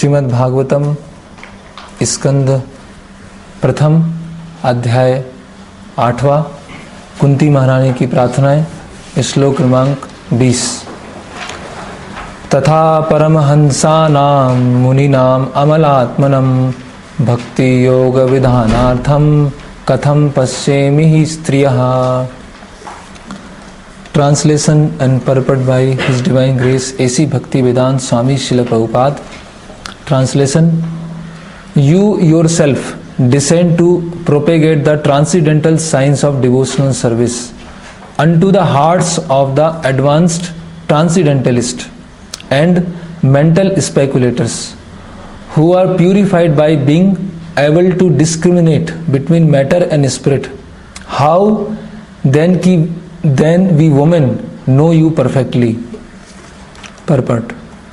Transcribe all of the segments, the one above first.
श्रीमद् भागवतम स्कंद प्रथम अध्याय 8वां कुंती महारानी की प्रार्थनाएं श्लोक क्रमांक 20। तथा परमहंसानां मुनीनां अमलात्मनं भक्ति योग विधानार्थं कथं पश्येमि हि स्त्रियः। Translation and purport by His Divine Grace A.C. Bhaktivedanta Swami Srila Prabhupada. Translation: You yourself descend to propagate the transcendental science of devotional service unto the hearts of the advanced transcendentalists and mental speculators who are purified by being able to discriminate between matter and spirit. How then we women know you perfectly. Purport: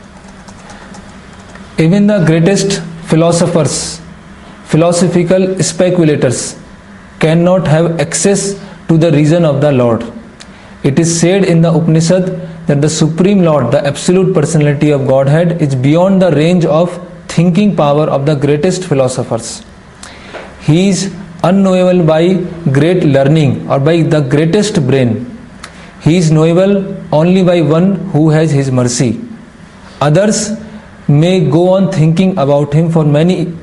Even the greatest philosophers, philosophical speculators cannot have access to the reason of the Lord. It is said in the Upanishad that the Supreme Lord, the absolute personality of Godhead, is beyond the range of thinking power of the greatest philosophers. He is unknowable by great learning or by the greatest brain. He is knowable only by one who has his mercy. Others may go on thinking about him for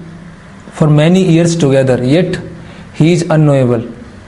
many years together, yet he is unknowable.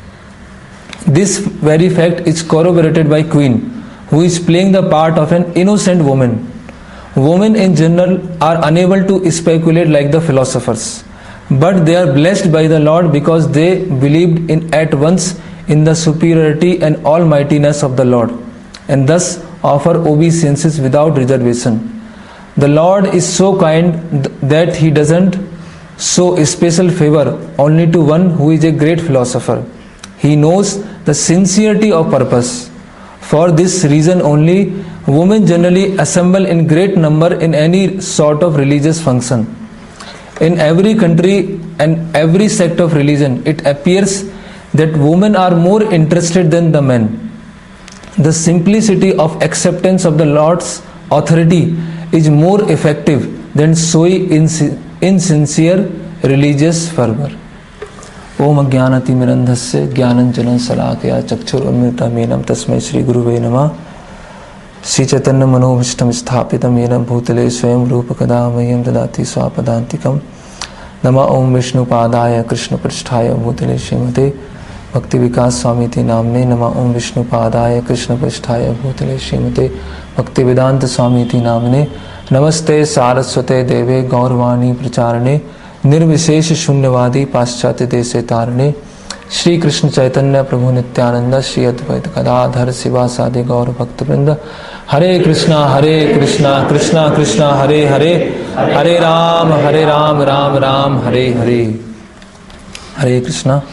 This very fact is corroborated by Queen, who is playing the part of an innocent woman. Women in general are unable to speculate like the philosophers, but they are blessed by the Lord because they believed at once in the superiority and almightiness of the Lord, and thus offer obeisances without reservation. The Lord is so kind that He doesn't show special favor only to one who is a great philosopher. He knows the sincerity of purpose. For this reason only, women generally assemble in great number in any sort of religious function. In every country and every sect of religion, it appears that women are more interested than the men. The simplicity of acceptance of the Lord's authority is more effective than showing insincere religious fervor. ओम अज्ञानतिमिरन्धस्य ज्ञानञ्जनं शलाकया चक्षुरुन्मिलितं तस्मै श्री गुरुवे नमः। श्री चैतन्य मनोभीष्टं स्थापितं येन भूतले स्वयं रूप कदा मह्यं ददाति स्वापदान्तिकं। नमः ओम विष्णुपादाय कृष्णपृष्ठाय भूतले श्रीमते भक्ति विकास स्वामी नामने। नमः ओम विष्णुपादाय कृष्णपृष्ठाय भूतले श्रीमते भक्ति वेदांत स्वामी नामने। नमस्ते सारस्वते देवे गौरवाणी प्रचारणे निर्विशेष शून्यवादी पाश्चात्य देशे तारणे। श्री कृष्ण चैतन्य प्रभु नित्यानंद श्री अद्वैत गदाधर शिवासादि गौर भक्तवृंद। हरे कृष्णा कृष्णा कृष्णा हरे हरे, हरे राम राम राम हरे हरे। हरे कृष्णा।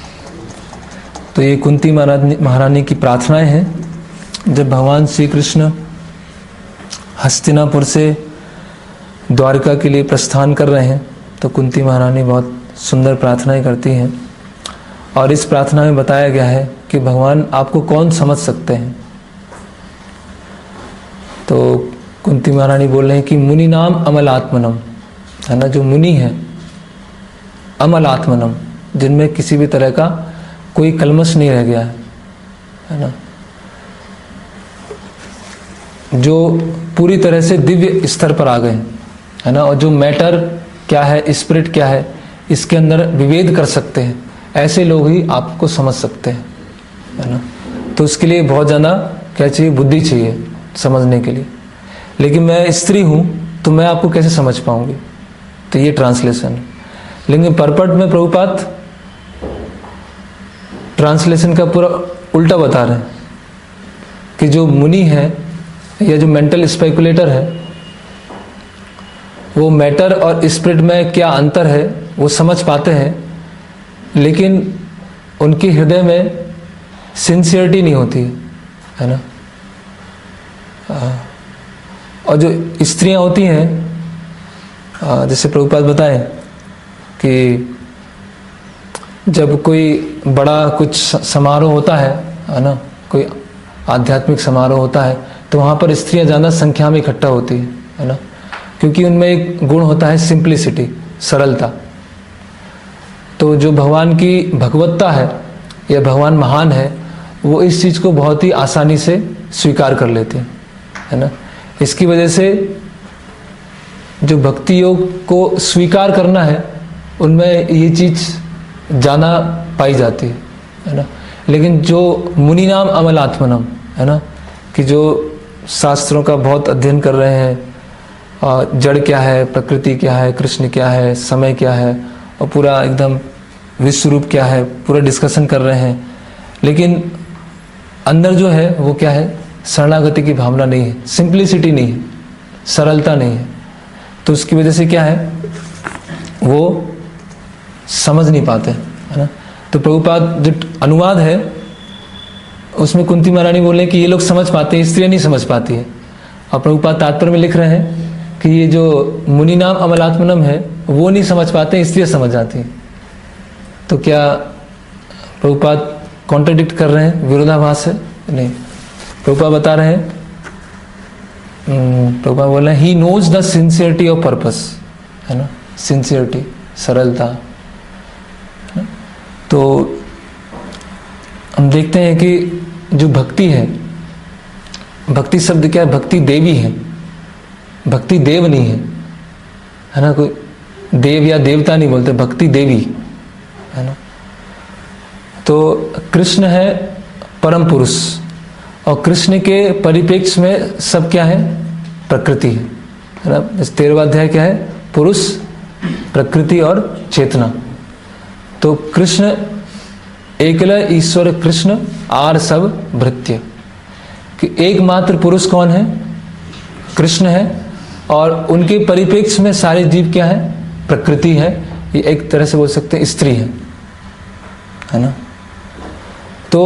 तो ये कुंती महारानी की प्रार्थनाएं हैं। जब भगवान श्री कृष्ण हस्तिनापुर से द्वारका के लिए प्रस्थान कर रहे हैं तो कुंती महारानी बहुत सुंदर प्रार्थनाएं करती हैं। और इस प्रार्थना में बताया गया है कि भगवान आपको कौन समझ सकते हैं। तो कुंती महारानी बोल रहे हैं कि मुनि नाम अमल आत्मनम, है ना, जो मुनि है अमल आत्मनम, जिनमें किसी भी तरह का कोई कलमश नहीं रह गया है ना, जो पूरी तरह से दिव्य स्तर पर आ गए, है ना, और जो मैटर क्या है, स्पिरिट क्या है, इसके अंदर विवेद कर सकते हैं, ऐसे लोग ही आपको समझ सकते हैं, है ना। तो उसके लिए बहुत ज़्यादा क्या चाहिए, बुद्धि चाहिए समझने के लिए। लेकिन मैं स्त्री हूँ तो मैं आपको कैसे समझ पाऊंगी। तो ये ट्रांसलेशन है। लेकिन परपट में प्रभुपाद ट्रांसलेशन का पूरा उल्टा बता रहे हैं कि जो मुनि है या जो मेंटल स्पेकुलेटर है वो मैटर और स्पिरिट में क्या अंतर है वो समझ पाते हैं, लेकिन उनके हृदय में सिंसियरिटी नहीं होती है ना। और जो स्त्रियां होती हैं, जैसे प्रभुपाद बताएं कि जब कोई बड़ा कुछ समारोह होता है ना, कोई आध्यात्मिक समारोह होता है तो वहाँ पर स्त्रियां ज़्यादा संख्या में इकट्ठा होती है ना। क्योंकि उनमें एक गुण होता है सिंप्लिसिटी, सरलता। तो जो भगवान की भगवत्ता है या भगवान महान है, वो इस चीज़ को बहुत ही आसानी से स्वीकार कर लेते हैं, है ना। इसकी वजह से जो भक्ति योग को स्वीकार करना है, उनमें ये चीज़ ज़्यादा पाई जाती है ना। लेकिन जो मुनि नाम अमलात्मनम, है ना, कि जो शास्त्रों का बहुत अध्ययन कर रहे हैं, जड़ क्या है, प्रकृति क्या है, कृष्ण क्या है, समय क्या है, और पूरा एकदम विश्व रूप क्या है, पूरा डिस्कशन कर रहे हैं, लेकिन अंदर जो है वो क्या है, शरणागति की भावना नहीं है, सिंप्लिसिटी नहीं है, सरलता नहीं है। तो उसकी वजह से क्या है, वो समझ नहीं पाते, है ना। तो प्रभुपाद जो अनुवाद है उसमें कुंती महारानी बोले कि ये लोग समझ पाते हैं, स्त्रियां नहीं समझ पाती है। और प्रभुपाद तात्पर्य में लिख रहे हैं कि ये जो मुनि नाम अमलात्मनम है वो नहीं समझ पाते, स्त्रियां समझ जाती हैं। तो क्या प्रभुपाद कॉन्ट्रडिक्ट कर रहे हैं, विरोधाभास है? नहीं। प्रभुपाद बता रहे हैं, प्रभुपाद बोल रहे हैं, he knows the sincerity of purpose, है ना, सिंसियरिटी, सरलता। तो हम देखते हैं कि जो भक्ति है, भक्ति शब्द क्या है, भक्ति देवी है, भक्ति देव नहीं है ना। कोई देव या देवता नहीं बोलते, भक्ति देवी, है ना। तो कृष्ण है परम पुरुष, और कृष्ण के परिप्रेक्ष्य में सब क्या है, प्रकृति है ना। इस 13वां अध्याय क्या है, पुरुष, प्रकृति और चेतना। तो कृष्ण एकल ईश्वर कृष्ण आर सब भृत्य, कि एकमात्र पुरुष कौन है, कृष्ण है, और उनके परिप्रेक्ष्य में सारे जीव क्या है, प्रकृति है। ये एक तरह से बोल सकते हैं स्त्री है ना। तो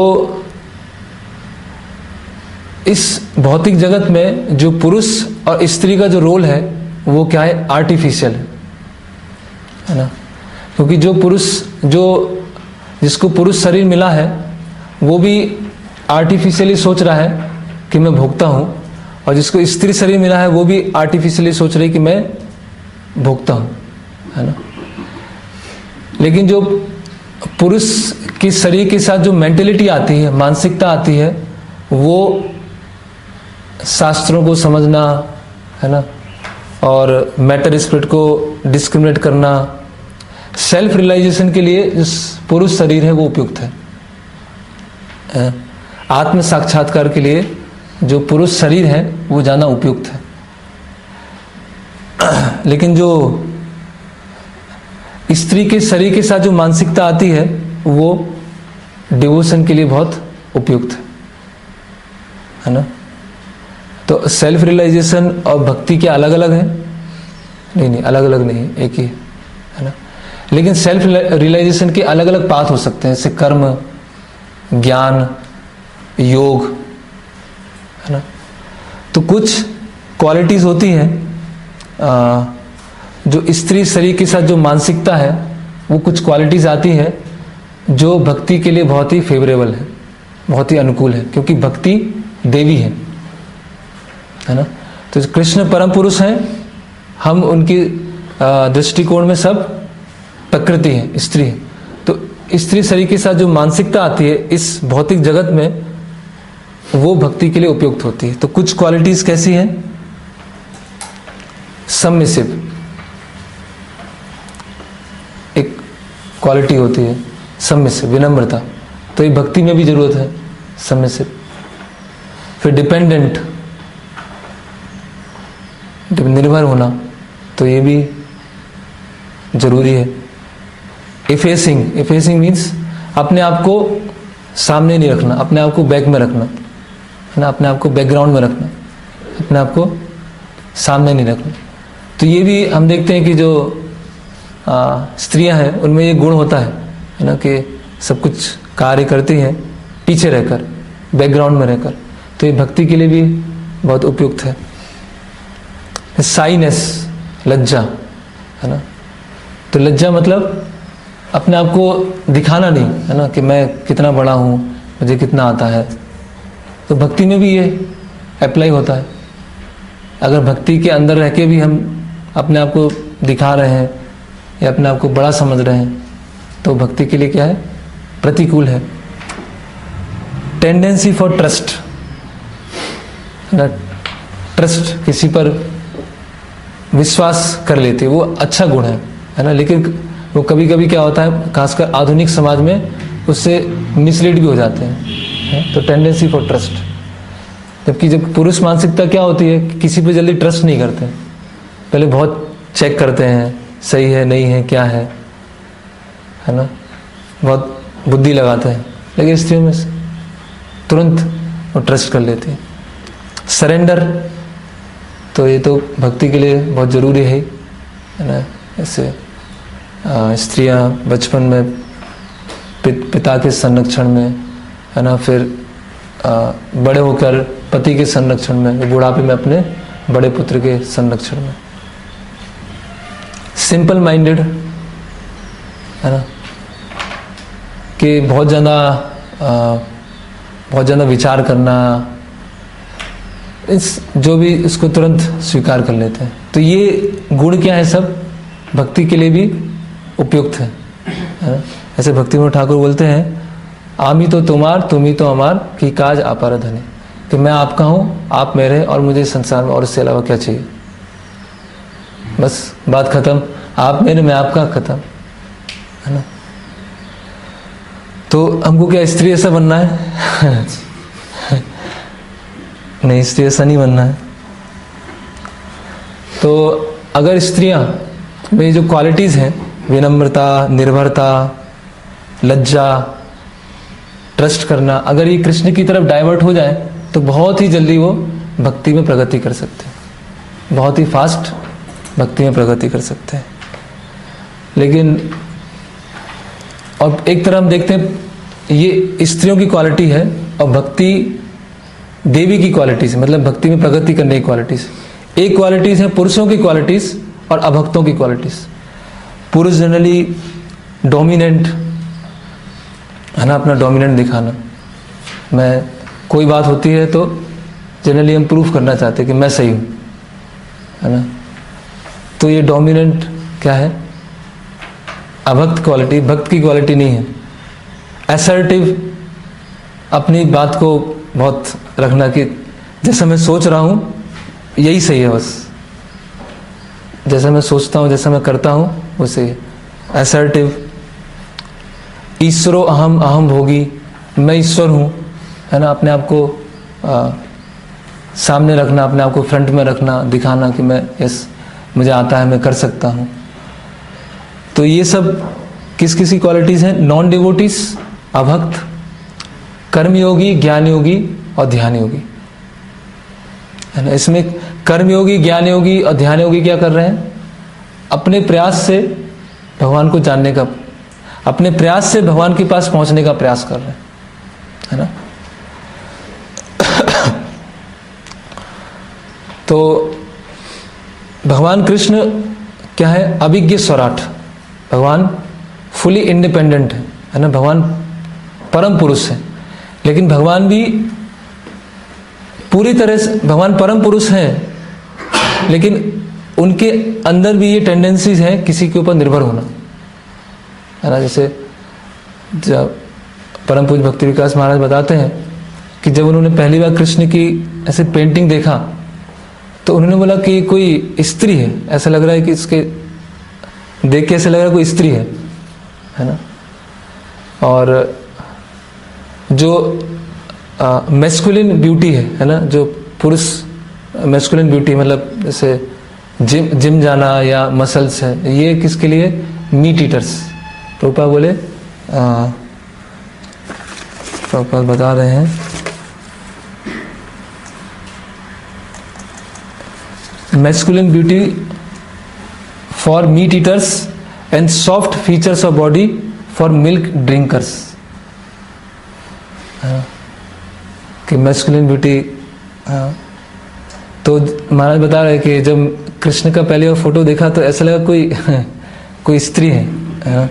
इस भौतिक जगत में जो पुरुष और स्त्री का जो रोल है वो क्या है, आर्टिफिशियल है ना। क्योंकि जो पुरुष, जो जिसको पुरुष शरीर मिला है, वो भी आर्टिफिशियली सोच रहा है कि मैं भोगता हूं, और जिसको स्त्री शरीर मिला है वो भी आर्टिफिशियली सोच रही कि मैं भोगता हूं, है ना। लेकिन जो पुरुष की शरीर के साथ जो मेंटेलिटी आती है, मानसिकता आती है, वो शास्त्रों को समझना, है ना, और मैटर स्पिरिट को डिस्क्रिमिनेट करना, सेल्फ रियलाइजेशन के लिए जो पुरुष शरीर है वो उपयुक्त है। आत्म साक्षात्कार के लिए जो पुरुष शरीर है वो जाना उपयुक्त है। लेकिन जो स्त्री के शरीर के साथ जो मानसिकता आती है वो डिवोशन के लिए बहुत उपयुक्त है ना। तो सेल्फ रियलाइजेशन और भक्ति क्या अलग अलग है? नहीं, अलग अलग नहीं, एक ही है ना। लेकिन सेल्फ रियलाइजेशन के अलग अलग पाथ हो सकते हैं, जैसे कर्म, ज्ञान, योग, है ना। तो कुछ क्वालिटीज होती हैं जो स्त्री शरीर के साथ जो मानसिकता है, वो कुछ क्वालिटीज आती है जो भक्ति के लिए बहुत ही फेवरेबल है, बहुत ही अनुकूल है, क्योंकि भक्ति देवी है ना। तो कृष्ण परम पुरुष हैं, हम उनकी दृष्टिकोण में सब प्रकृति है, स्त्री है। तो स्त्री शरीर के साथ जो मानसिकता आती है इस भौतिक जगत में, वो भक्ति के लिए उपयुक्त होती है। तो कुछ क्वालिटीज कैसी हैं? सबमिसिव एक क्वालिटी होती है, सबमिसिव, विनम्रता, तो ये भक्ति में भी जरूरत है, सबमिसिव। फिर डिपेंडेंट, निर्भर होना, तो ये भी जरूरी है। इफेसिंग, इफेसिंग मीन्स अपने आप को सामने नहीं रखना, अपने आप को बैक में रखना, है ना, अपने आप को बैकग्राउंड में रखना, अपने आप को सामने नहीं रखना। तो ये भी हम देखते हैं कि जो स्त्रियां हैं उनमें ये गुण होता है ना, कि सब कुछ कार्य करती हैं पीछे रहकर, बैकग्राउंड में रहकर। तो ये भक्ति के लिए भी बहुत उपयुक्त है। साइनेस, लज्जा, है ना। तो लज्जा मतलब अपने आप को दिखाना नहीं, है ना, कि मैं कितना बड़ा हूँ, मुझे कितना आता है। तो भक्ति में भी ये अप्लाई होता है। अगर भक्ति के अंदर रह के भी हम अपने आप को दिखा रहे हैं या अपने आप को बड़ा समझ रहे हैं, तो भक्ति के लिए क्या है? प्रतिकूल है। टेंडेंसी फॉर ट्रस्ट, ट्रस्ट किसी पर विश्वास कर लेते, वो अच्छा गुण है ना, लेकिन वो कभी कभी क्या होता है, खासकर आधुनिक समाज में उससे मिसलीड भी हो जाते हैं। तो टेंडेंसी फॉर ट्रस्ट, जबकि जब पुरुष मानसिकता क्या होती है कि किसी पे जल्दी ट्रस्ट नहीं करते, पहले बहुत चेक करते हैं सही है नहीं है क्या है ना, बहुत बुद्धि लगाते हैं। लेकिन स्त्रियों में तुरंत वो ट्रस्ट कर लेते हैं। सरेंडर, तो ये तो भक्ति के लिए बहुत ज़रूरी है ना। ऐसे स्त्रियां बचपन में पिता के संरक्षण में है ना, फिर बड़े होकर पति के संरक्षण में, बुढ़ापे में अपने बड़े पुत्र के संरक्षण में। सिंपल माइंडेड है ना, कि बहुत ज़्यादा विचार करना, इस जो भी इसको तुरंत स्वीकार कर लेते हैं। तो ये गुण क्या है, सब भक्ति के लिए भी उपयुक्त है ना? ऐसे भक्तिविनोद ठाकुर बोलते हैं, आमी तो तुम्हार तुम ही तो हमार की काज आपार धने, कि मैं आपका हूँ आप मेरे, और मुझे संसार में और इससे अलावा क्या चाहिए। बस बात खत्म, आप मेरे मैं आपका, खत्म है ना। तो हमको क्या स्त्री ऐसा बनना है? नहीं, स्त्री ऐसा नहीं बनना है। तो अगर स्त्रियां में जो क्वालिटीज हैं, विनम्रता, निर्भरता, लज्जा, ट्रस्ट करना, अगर ये कृष्ण की तरफ डाइवर्ट हो जाए तो बहुत ही जल्दी वो भक्ति में प्रगति कर सकते हैं, बहुत ही फास्ट भक्ति में प्रगति कर सकते हैं। लेकिन और एक तरह हम देखते हैं ये स्त्रियों की क्वालिटी है, और भक्ति देवी की क्वालिटीज, मतलब भक्ति में प्रगति करने की क्वालिटीज। एक क्वालिटीज है पुरुषों की क्वालिटीज और अभक्तों की क्वालिटीज। पुरुष जनरली डोमिनेंट है ना, अपना डोमिनेंट दिखाना। मैं कोई बात होती है तो जनरली हम प्रूफ करना चाहते हैं कि मैं सही हूं, है ना। तो ये डोमिनेंट क्या है? अभक्त क्वालिटी, भक्त की क्वालिटी नहीं है। असर्टिव, अपनी बात को बहुत रखना कि जैसा मैं सोच रहा हूं यही सही है, बस जैसा मैं सोचता हूं, जैसा मैं करता हूं वो सही है। असर्टिव। ईश्वरो अहम अहम भोगी, मैं ईश्वर हूं, है ना। अपने आप को सामने रखना, अपने आप को फ्रंट में रखना, दिखाना कि मैं यस मुझे आता है, मैं कर सकता हूं। तो ये सब किस किस की क्वालिटीज हैं? नॉन डिवोटीज, अभक्त, कर्मयोगी, ज्ञान योगी और ध्यान योगी, है ना। इसमें कर्मयोगी, ज्ञान योगी और ध्यान योगी क्या कर रहे हैं? अपने प्रयास से भगवान को जानने का, अपने प्रयास से भगवान के पास पहुंचने का प्रयास कर रहे हैं, है ना। तो भगवान कृष्ण क्या है? अभिज्ञ स्वराट, भगवान फुली इंडिपेंडेंट है ना। भगवान परम पुरुष है, लेकिन भगवान भी पूरी तरह से, भगवान परम पुरुष हैं, लेकिन उनके अंदर भी ये टेंडेंसीज हैं किसी के ऊपर निर्भर होना, है ना। जैसे जब परम पूज्य भक्ति विकास महाराज बताते हैं कि जब उन्होंने पहली बार कृष्ण की ऐसे पेंटिंग देखा तो उन्होंने बोला कि कोई स्त्री है, ऐसा लग रहा है कि इसके देख के ऐसा लग रहा है कोई स्त्री है ना। और जो मैस्कुलिन ब्यूटी है ना, जो पुरुष मैस्कुलिन ब्यूटी, मतलब जैसे जिम जाना या मसल्स है, ये किसके लिए? Meet eaters. प्रभुपाद बोले, प्रभुपाद बता रहे हैं, masculine beauty for meat eaters and soft features of body for milk drinkers. कि मैस्कुलिन ब्यूटी, तो महाराज बता रहे कि जब कृष्ण का पहले वो फोटो देखा तो ऐसा लगा कोई स्त्री है।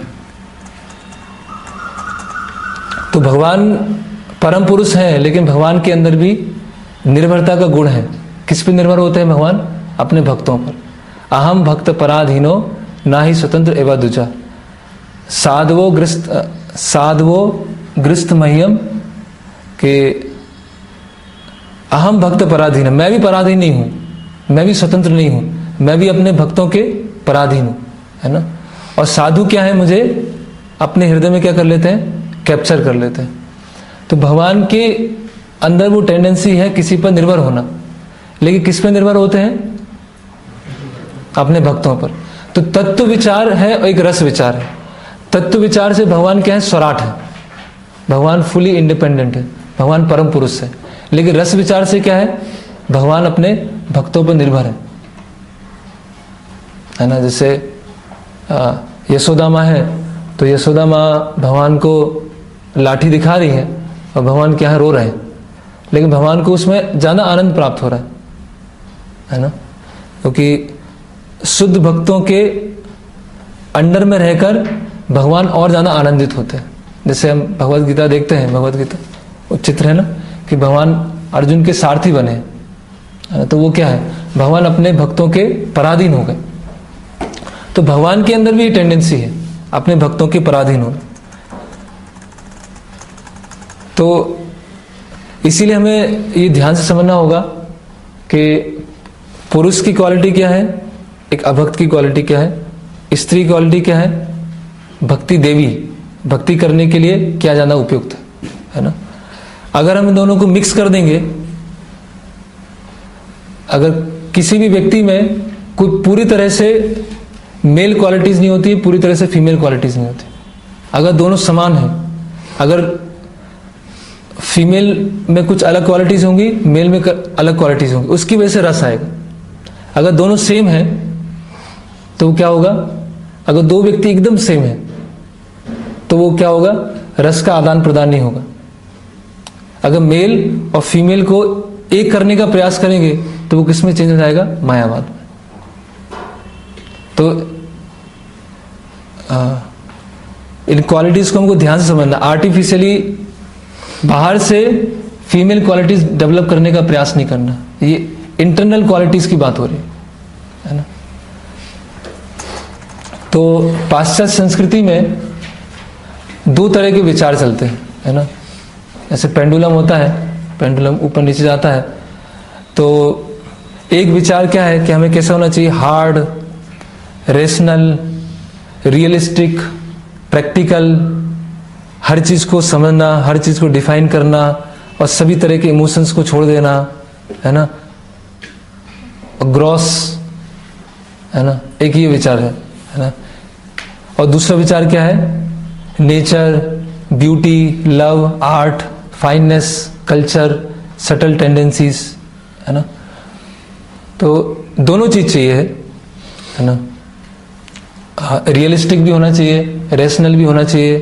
तो भगवान परम पुरुष हैं, लेकिन भगवान के अंदर भी निर्भरता का गुण है। किस पे निर्भर होते हैं भगवान? अपने भक्तों पर। अहम भक्त पराधीनो ना ही स्वतंत्र एवं दूजा, साधवो ग्रस्त मह्यम के अहम भक्त पराधीन, मैं भी पराधीन नहीं हूं, मैं भी स्वतंत्र नहीं हूं, मैं भी अपने भक्तों के पराधीन हूं, है ना। और साधु क्या है, मुझे अपने हृदय में क्या कर लेते हैं, कैप्चर कर लेते हैं। तो भगवान के अंदर वो टेंडेंसी है किसी पर निर्भर होना, लेकिन किस पर निर्भर होते हैं, अपने भक्तों पर। तो तत्व विचार है और एक रस विचार है। तत्व विचार से भगवान क्या है, स्वराट है, भगवान फुली इंडिपेंडेंट है, भगवान परम पुरुष है। लेकिन रस विचार से क्या है, भगवान अपने भक्तों पर निर्भर है ना। जैसे यशोदा माँ है, तो यशोदा माँ भगवान को लाठी दिखा रही है और भगवान क्या है, रो रहे हैं, लेकिन भगवान को उसमें ज्यादा आनंद प्राप्त हो रहा है ना, क्योंकि शुद्ध भक्तों के अंडर में रहकर भगवान और ज्यादा आनंदित होते हैं। जैसे हम भगवत गीता देखते हैं, भगवत गीता वो चित्र है ना कि भगवान अर्जुन के सारथी बने, तो वो क्या है, भगवान अपने भक्तों के पराधीन हो गए। तो भगवान के अंदर भी ये टेंडेंसी है अपने भक्तों के पराधीन होना। तो इसीलिए हमें ये ध्यान से समझना होगा कि पुरुष की क्वालिटी क्या है, एक अभक्त की क्वालिटी क्या है, स्त्री की क्वालिटी क्या है, भक्ति देवी, भक्ति करने के लिए क्या ज्यादा उपयुक्त है ना। अगर हम इन दोनों को मिक्स कर देंगे, अगर किसी भी व्यक्ति में कोई पूरी तरह से मेल क्वालिटीज नहीं होती, पूरी तरह से फीमेल क्वालिटीज नहीं होती, अगर दोनों समान हैं, अगर फीमेल में कुछ अलग क्वालिटीज होंगी, मेल में अलग क्वालिटीज होंगी, उसकी वजह से रस आएगा। अगर दोनों सेम है तो क्या होगा, अगर दो व्यक्ति एकदम सेम है तो वो क्या होगा, रस का आदान प्रदान नहीं होगा। अगर मेल और फीमेल को एक करने का प्रयास करेंगे तो वो किस में चेंज हो जाएगा, मायावाद में। तो इन क्वालिटीज को हमको ध्यान से समझना। आर्टिफिशियली बाहर से फीमेल क्वालिटीज डेवलप करने का प्रयास नहीं करना, ये इंटरनल क्वालिटीज की बात हो रही है ना। तो पाश्चात्य संस्कृति में दो तरह के विचार चलते हैं, है ना। ऐसे पेंडुलम होता है, पेंडुलम ऊपर नीचे जाता है। तो एक विचार क्या है कि हमें कैसा होना चाहिए, हार्ड, रेशनल, रियलिस्टिक, प्रैक्टिकल, हर चीज को समझना, हर चीज को डिफाइन करना और सभी तरह के इमोशंस को छोड़ देना, है ना, ग्रॉस, है ना, एक ये विचार है ना। और दूसरा विचार क्या है, nature, beauty, love, art, fineness, culture, subtle tendencies, है ना। तो दोनों चीज चाहिए है ना। रियलिस्टिक भी होना चाहिए, रेशनल भी होना चाहिए,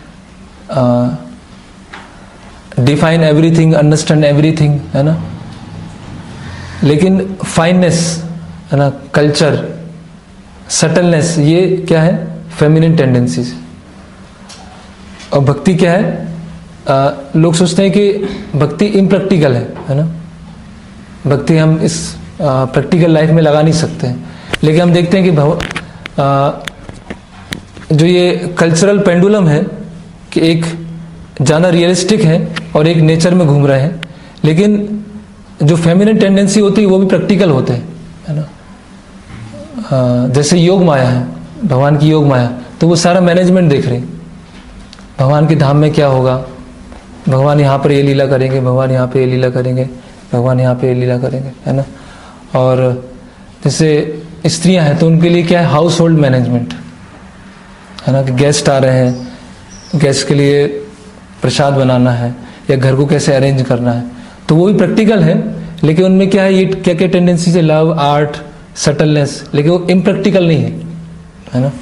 डिफाइन एवरीथिंग, अंडरस्टैंड एवरीथिंग, है ना। लेकिन फाइननेस, है ना, कल्चर, सटलनेस, ये क्या है, फेमिनिन टेंडेंसीज। और भक्ति क्या है, लोग सोचते हैं कि भक्ति इम्प्रैक्टिकल है ना, भक्ति हम इस प्रैक्टिकल लाइफ में लगा नहीं सकते हैं। लेकिन हम देखते हैं कि जो ये कल्चरल पेंडुलम है कि एक ज्यादा रियलिस्टिक है और एक नेचर में घूम रहे हैं, लेकिन जो फेमिनिन टेंडेंसी होती है वो भी प्रैक्टिकल होते हैं, है ना। जैसे योग माया है, भगवान की योग माया, तो वो सारा मैनेजमेंट देख रही, भगवान के धाम में क्या होगा, भगवान यहाँ पर ये लीला करेंगे, भगवान यहाँ पे ये लीला करेंगे, भगवान यहाँ पे ये लीला करेंगे, है ना। और जैसे स्त्रियां हैं तो उनके लिए क्या है, हाउस होल्ड मैनेजमेंट, है ना, कि गेस्ट आ रहे हैं, गेस्ट के लिए प्रसाद बनाना है या घर को कैसे अरेंज करना है, तो वो भी प्रैक्टिकल है। लेकिन उनमें क्या है, ये क्या क्या टेंडेंसी है, लव, आर्ट, सटलनेस, लेकिन वो इम्प्रैक्टिकल नहीं है ना।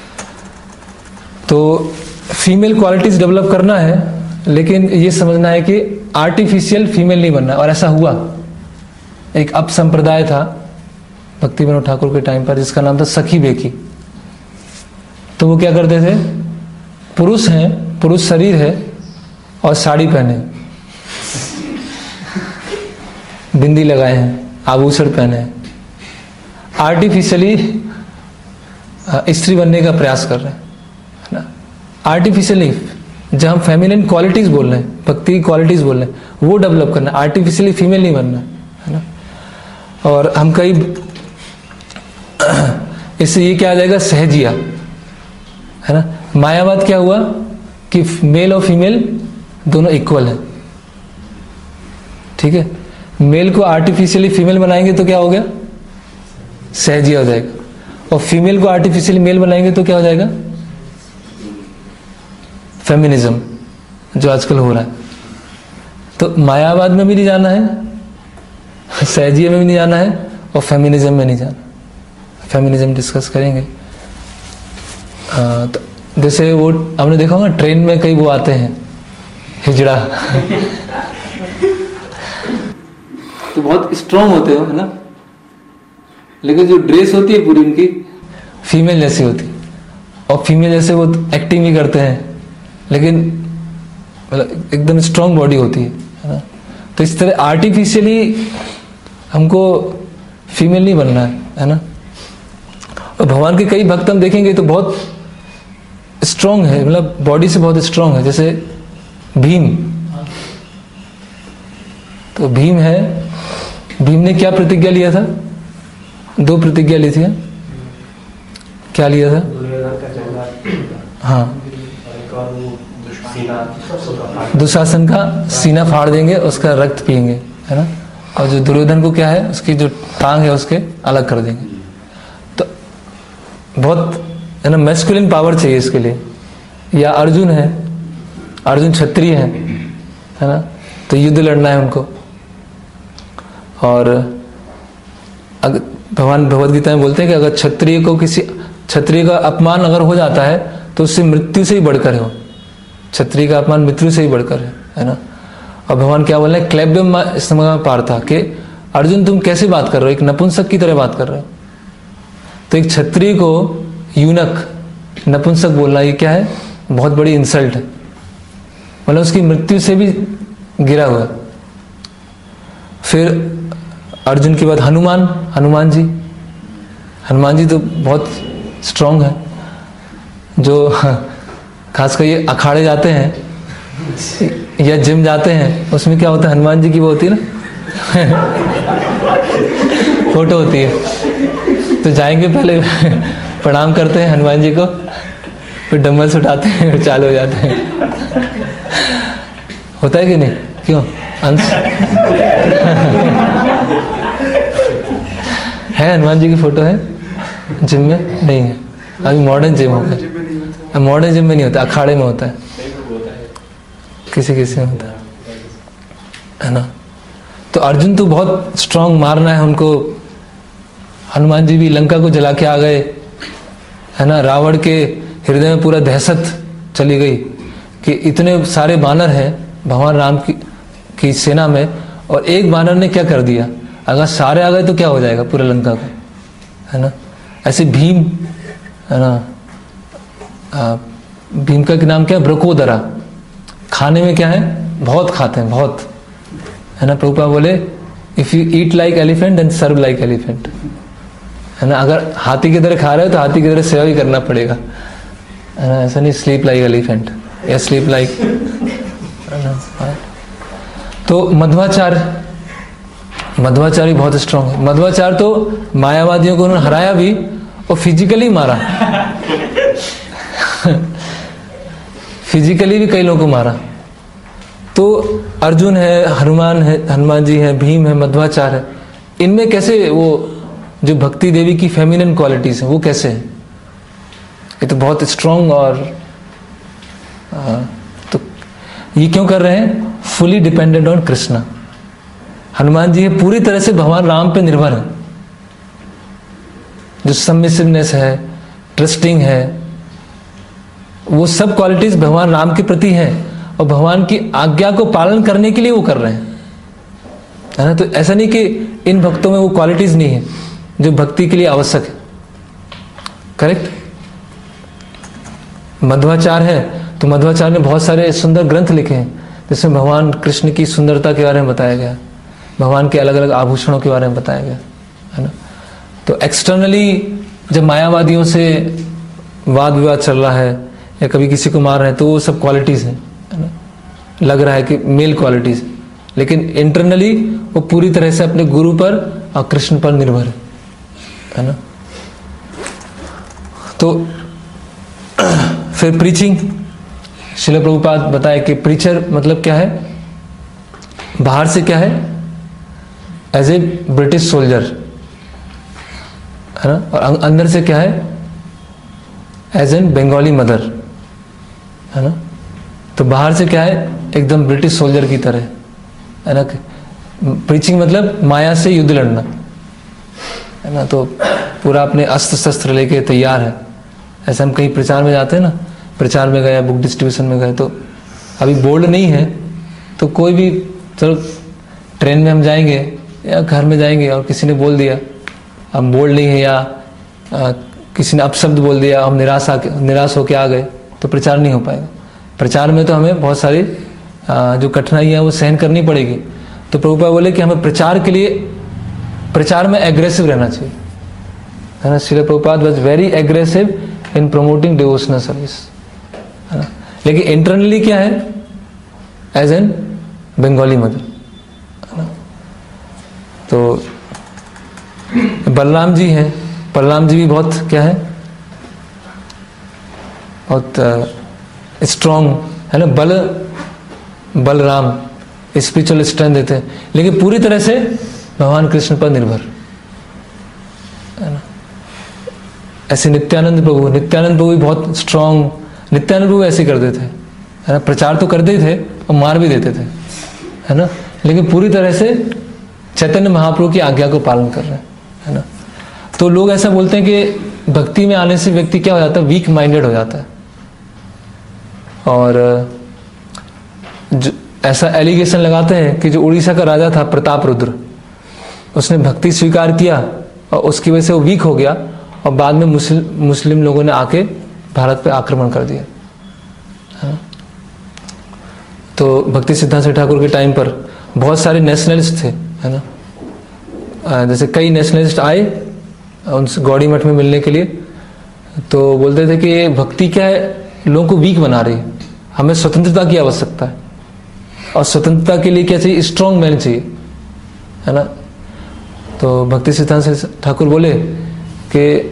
तो फीमेल क्वालिटीज डेवलप करना है, लेकिन ये समझना है कि आर्टिफिशियल फीमेल नहीं बनना। और ऐसा हुआ, एक अप संप्रदाय था भक्ति विनोद ठाकुर के टाइम पर, जिसका नाम था सखी बेकी। तो वो क्या करते थे, पुरुष हैं, पुरुष शरीर है और साड़ी पहने, बिंदी लगाए हैं, आभूषण पहने हैं, आर्टिफिशियली स्त्री बनने का प्रयास कर रहे हैं, है ना। आर्टिफिशियली जब हम फेमिनिन क्वालिटीज बोल रहे हैं, भक्ति की क्वालिटीज बोल रहे हैं, वो डेवलप करना, आर्टिफिशियली फीमेल नहीं बनना, है ना। और हम कई इससे ये क्या आ जाएगा, सहजिया, है ना। मायावाद क्या हुआ कि मेल और फीमेल दोनों इक्वल है, ठीक है। मेल को आर्टिफिशियली फीमेल बनाएंगे तो क्या हो गया, सहजिया हो जाएगा, और फीमेल को आर्टिफिशियली मेल बनाएंगे तो क्या हो जाएगा, फेमिनिज्म, जो आजकल हो रहा है। तो मायावाद में भी नहीं जाना है, सहजिया में भी नहीं जाना है, और फेमिनिज्म में नहीं जाना। फेमिनिज्म डिस्कस करेंगे। तो जैसे वो हमने देखा होगा ट्रेन में कई वो आते हैं हिजड़ा तो बहुत स्ट्रांग होते हो, है ना, लेकिन जो ड्रेस होती है पूरी उनकी फीमेल जैसी होती है, और फीमेल जैसे वो एक्टिंग भी करते हैं, लेकिन मतलब एकदम स्ट्रांग बॉडी होती है ना। तो इस तरह आर्टिफिशियली हमको फीमेल नहीं बनना है ना। और भगवान के कई भक्त हम देखेंगे तो बहुत स्ट्रांग है, मतलब बॉडी से बहुत स्ट्रांग है, जैसे भीम। तो भीम है, भीम ने क्या प्रतिज्ञा लिया था, 2 प्रतिज्ञा ली थी, क्या लिया था, हाँ, दुशासन का सीना फाड़ देंगे, उसका रक्त पिएंगे, है ना। और जो दुर्योधन को क्या है, उसकी जो टांग है उसके अलग कर देंगे। तो बहुत, है ना, मैस्कुलिन पावर चाहिए इसके लिए। या अर्जुन है, अर्जुन क्षत्रिय है ना, तो युद्ध लड़ना है उनको। और अगर भगवान भगवद गीता में बोलते हैं कि अगर क्षत्रिय को किसी क्षत्रिय का अपमान अगर हो जाता है तो उससे मृत्यु से ही बढ़कर है, क्षत्रिय का अपमान मृत्यु से ही बढ़कर है ना। और भगवान क्या बोल रहे हैं, क्लैब्यम पार्था, कि अर्जुन तुम कैसे बात कर रहे हो, एक नपुंसक की तरह बात कर रहे हो। तो एक क्षत्रिय को यूनक नपुंसक बोलना, ये क्या है, बहुत बड़ी इंसल्ट है, मतलब उसकी मृत्यु से भी गिरा हुआ। फिर अर्जुन के बाद हनुमान, हनुमान जी तो बहुत स्ट्रांग है, जो खासकर ये अखाड़े जाते हैं या जिम जाते हैं, उसमें क्या होता है, हनुमान जी की वो होती है ना फोटो होती है, तो जाएंगे पहले प्रणाम करते हैं हनुमान जी को, फिर डंबल्स उठाते हैं और चालू हो जाते हैं। होता है कि नहीं, क्यों अंश है, हनुमान जी की फोटो है जिम में, नहीं है अभी, मॉडर्न जिम होता है, मॉडर्न जिम में नहीं होता, अखाड़े में होता है, किसी किसी में होता है ना। तो अर्जुन तो बहुत स्ट्रांग, मारना है उनको। हनुमान जी भी लंका को जला के आ गए, है ना। रावण के हृदय में पूरा दहशत चली गई कि इतने सारे बानर हैं भगवान राम की सेना में, और एक बानर ने क्या कर दिया, अगर सारे आ गए तो क्या हो जाएगा पूरे लंका को, है ना। ऐसे भीम, है ना, भीम का नाम क्या है, ब्रकोदरा, खाने में क्या है, बहुत खाते हैं, बहुत, है ना। प्रभुपाद बोले if you eat like elephant then serve like elephant, है ना। अगर हाथी की तरह खा रहे हो तो हाथी की तरह सेवा भी करना पड़ेगा, है ना। ऐसा नहीं स्लीप लाइक एलिफेंट या स्लीप लाइक, है ना। तो मध्वाचार भी बहुत स्ट्रांग है। मध्वाचार तो मायावादियों को उन्होंने हराया भी और फिजिकली मारा फिजिकली भी कई लोगों को मारा। तो अर्जुन है, हनुमान जी है, भीम है, मध्वाचार है, इनमें कैसे वो जो भक्ति देवी की फेमिनिन क्वालिटीज है वो कैसे है, ये तो बहुत स्ट्रांग। और तो ये क्यों कर रहे हैं, fully dependent on Krishna. Hanuman ji पूरी तरह से भगवान राम पे निर्भर है, जो सबमिसिवनेस है, ट्रस्टिंग है, वो सब क्वालिटीज भगवान राम के प्रति है, और भगवान की आज्ञा को पालन करने के लिए वो कर रहे हैं, है ना। तो ऐसा नहीं कि इन भक्तों में वो क्वालिटीज नहीं है जो भक्ति के लिए आवश्यक है, करेक्ट। मध्वाचार है तो मध्वाचार ने बहुत सारे सुंदर ग्रंथ लिखे हैं, जिसमें भगवान कृष्ण की सुंदरता के बारे में बताया गया, भगवान के अलग अलग आभूषणों के बारे में बताया गया, है ना। तो एक्सटर्नली जब मायावादियों से वाद विवाद चल रहा है या कभी किसी को मार रहे हैं तो वो सब क्वालिटीज हैं, है ना, लग रहा है कि मेल क्वालिटीज, लेकिन इंटरनली वो पूरी तरह से अपने गुरु पर और कृष्ण पर निर्भर है ना। तो फिर प्रीचिंग, श्रील प्रभुपाद बताए कि प्रीचर मतलब क्या है, बाहर से क्या है, एज ए ब्रिटिश सोल्जर, है ना, और अंदर से क्या है, एज एन बंगाली मदर, है ना। तो बाहर से क्या है, एकदम ब्रिटिश सोल्जर की तरह, है ना। प्रीचिंग मतलब माया से युद्ध लड़ना, है ना। तो पूरा अपने अस्त्र शस्त्र लेके तैयार है। ऐसे हम कहीं प्रचार में जाते हैं ना, प्रचार में गए, बुक डिस्ट्रीब्यूशन में गए, तो अभी बोल्ड नहीं है तो कोई भी, चलो ट्रेन में हम जाएंगे या घर में जाएंगे और किसी ने बोल दिया हम बोल्ड नहीं है, या किसी ने अपशब्द बोल दिया, हम निराश होके आ गए, तो प्रचार नहीं हो पाएगा। प्रचार में तो हमें बहुत सारी जो कठिनाइयाँ वो सहन करनी पड़ेगी। तो प्रभुपाद बोले कि हमें प्रचार के लिए, प्रचार में एग्रेसिव रहना चाहिए, है ना। Srila Prabhupada was very aggressive in promoting devotional service, है ना। लेकिन इंटरनली क्या है, एज एन बंगाली मदर, है ना। तो बलराम जी हैं, बलराम जी भी बहुत क्या है, बहुत स्ट्रॉन्ग, है ना। बलराम स्पिरिचुअल स्ट्रेंथ देते हैं, लेकिन पूरी तरह से भगवान कृष्ण पर निर्भर, है ना। ऐसे नित्यानंद प्रभु भी बहुत स्ट्रॉन्ग, नित्यानंद प्रभु ऐसे करते थे, है ना। प्रचार तो करते ही थे और मार भी देते थे, है ना, लेकिन पूरी तरह से चैतन्य महाप्रभु की आज्ञा को पालन कर रहे हैं, है ना। तो लोग ऐसा बोलते हैं कि भक्ति में आने से व्यक्ति क्या हो जाता है, वीक माइंडेड हो जाता है। और जो ऐसा एलिगेशन लगाते हैं कि जो उड़ीसा का राजा था प्रताप रुद्र, उसने भक्ति स्वीकार किया और उसकी वजह से वो वीक हो गया और बाद में मुस्लिम लोगों ने आके भारत पे आक्रमण कर दिया, है ना। तो भक्ति सिद्धांत ठाकुर के टाइम पर बहुत सारे नेशनलिस्ट थे, है ना। जैसे कई नेशनलिस्ट आए उनसे गौड़ी मठ में मिलने के लिए, तो बोलते थे कि भक्ति क्या है, लोगों को वीक बना रही है, हमें स्वतंत्रता की आवश्यकता है, और स्वतंत्रता के लिए क्या चाहिए, स्ट्रॉन्ग मैन चाहिए, है ना। तो भक्ति सिद्धांत ठाकुर बोले कि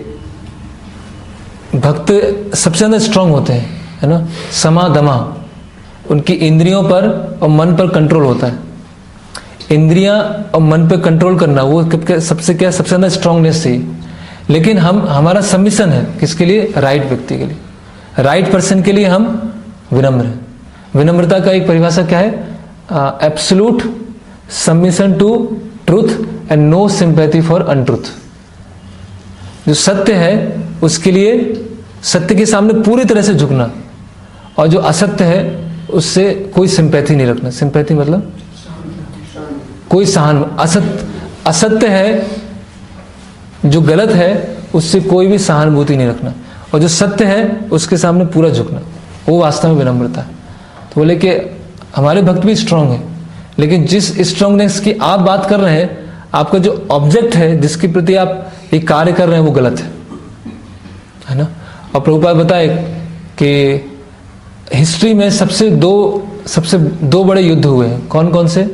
भक्त सबसे ज्यादा स्ट्रांग होते हैं, है ना, समा दमा, उनकी इंद्रियों पर और मन पर कंट्रोल होता है। इंद्रियां और मन पर कंट्रोल करना वो सबसे ज्यादा स्ट्रांगनेस चाहिए। लेकिन हमारा सबमिशन है किसके लिए, राइट व्यक्ति के लिए, राइट पर्सन के लिए हम विनम्र हैं। विनम्रता का एक परिभाषा क्या है, absolute submission to truth and no sympathy for untruth. जो सत्य है उसके लिए सत्य के सामने पूरी तरह से झुकना, और जो असत्य है उससे कोई सिंपैथी नहीं रखना। सिंपैथी मतलब कोई असत्य है, जो गलत है उससे कोई भी सहानुभूति नहीं रखना, और जो सत्य है उसके सामने पूरा झुकना, वो वास्तव में विनम्रता है। तो बोले कि हमारे भक्त भी स्ट्रांग है, लेकिन जिस स्ट्रांगनेस की आप बात कर रहे हैं, आपका जो ऑब्जेक्ट है जिसके प्रति आप एक कार्य कर रहे हैं वो गलत है ना। और प्रभुपाद बताए कि हिस्ट्री में सबसे दो बड़े युद्ध हुए हैं। कौन कौन से,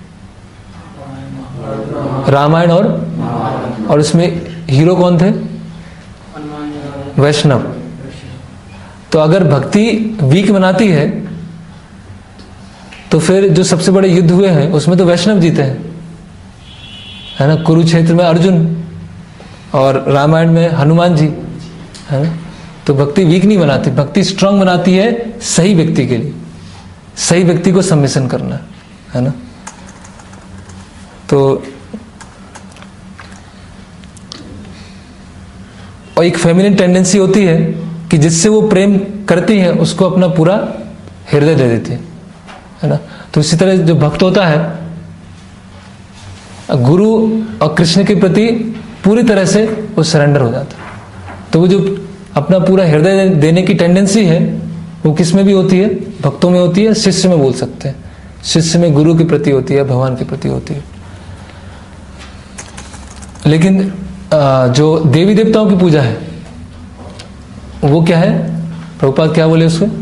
रामायण और उसमें हीरो कौन थे, वैष्णव। तो अगर भक्ति वीक बनाती है तो फिर जो सबसे बड़े युद्ध हुए हैं उसमें तो वैष्णव जीते हैं, है ना। कुरुक्षेत्र में अर्जुन और रामायण में हनुमान जी, है ना। तो भक्ति वीक नहीं बनाती, भक्ति स्ट्रांग बनाती है सही व्यक्ति के लिए, सही व्यक्ति को सबमिशन करना, है ना। तो और एक फेमिनिन टेंडेंसी होती है कि जिससे वो प्रेम करती है उसको अपना पूरा हृदय दे देती है ना। तो इसी तरह जो भक्त होता है गुरु और कृष्ण के प्रति पूरी तरह से वो सरेंडर हो जाता है। तो वो जो अपना पूरा हृदय देने की टेंडेंसी है वो किस में भी होती है, भक्तों में होती है, शिष्य में बोल सकते हैं, शिष्य में गुरु के प्रति होती है, भगवान के प्रति होती है। लेकिन जो देवी देवताओं की पूजा है वो क्या है? प्रभुपाद क्या बोले उसको?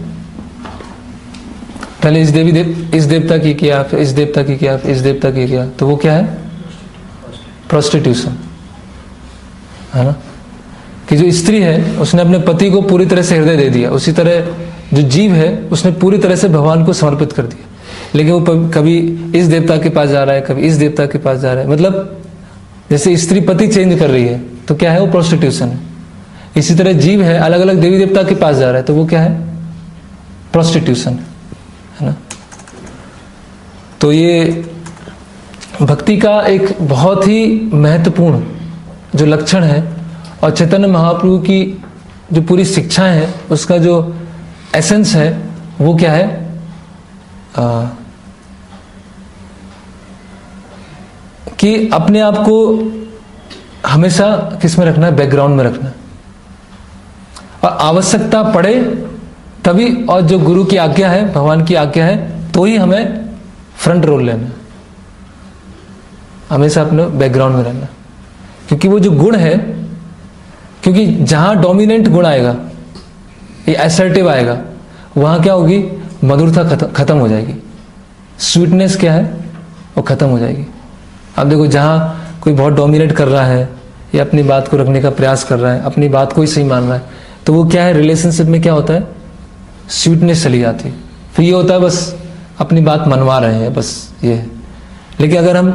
पहले इस देवता की किया, फिर इस देवता की किया, फिर इस देवता की किया, तो वो क्या है? प्रोस्टिट्यूशन, है ना? कि जो स्त्री है उसने अपने पति को पूरी तरह से हृदय दे दिया, उसी तरह जो जीव है उसने पूरी तरह से भगवान को समर्पित कर दिया, लेकिन वो कभी इस देवता के पास जा रहा है, कभी इस देवता के पास जा रहा है। मतलब जैसे स्त्री पति चेंज कर रही है तो क्या है? वो प्रोस्टिट्यूशन है। इसी तरह जीव है अलग अलग देवी देवता के पास जा रहा है तो वो क्या है? प्रोस्टिट्यूशन है ना? तो ये भक्ति का एक बहुत ही महत्वपूर्ण जो लक्षण है, और चैतन्य महाप्रभु की जो पूरी शिक्षाएं है उसका जो एसेंस है वो क्या है? कि अपने आप को हमेशा किस में रखना है? बैकग्राउंड में रखना, और आवश्यकता पड़े तभी, और जो गुरु की आज्ञा है, भगवान की आज्ञा है, तो ही हमें फ्रंट रोल लेना, हमेशा अपने बैकग्राउंड में रहना। क्योंकि वो जो गुण है, क्योंकि जहां डोमिनेंट गुण आएगा, ये असर्टिव आएगा, वहां क्या होगी? मधुरता खत्म हो जाएगी, स्वीटनेस क्या है वो खत्म हो जाएगी। अब देखो, जहां कोई बहुत डोमिनेट कर रहा है या अपनी बात को रखने का प्रयास कर रहा है, अपनी बात को ही सही मान रहा है, तो वो क्या है? रिलेशनशिप में क्या होता है? स्वीटनेस चली जाती है। फिर ये होता है बस अपनी बात मनवा रहे हैं, बस ये है। लेकिन अगर हम